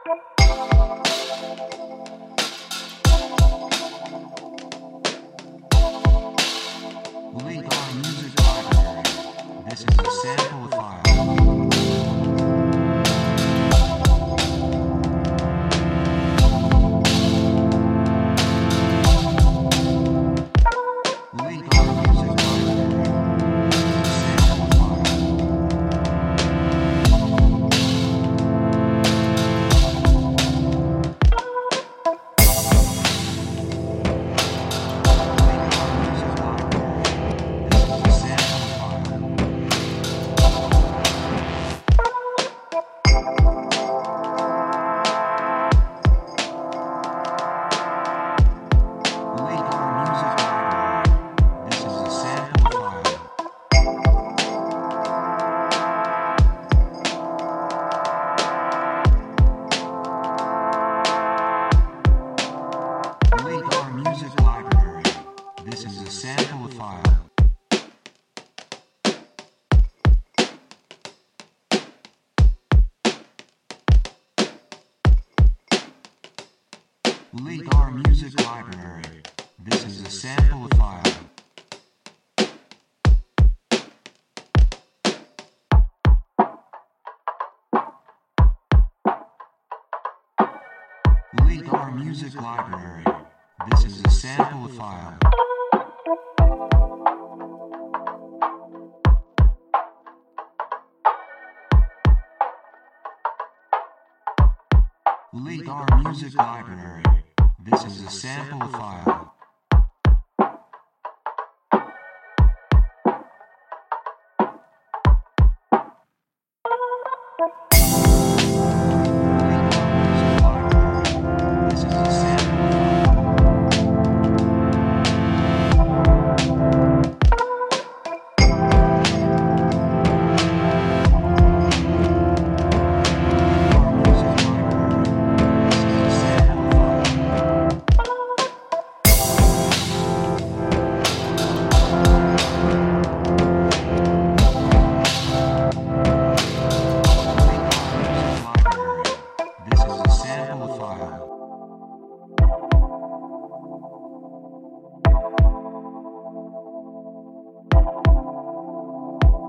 Link our music library. This is a sample file. Link our music library. This is a sample file. Link our music library. This is a sample file. Link our music library. This is a sample file. Link our music library. This is a sample file.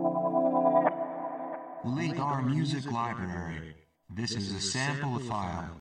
Link our music library. This is a sample file.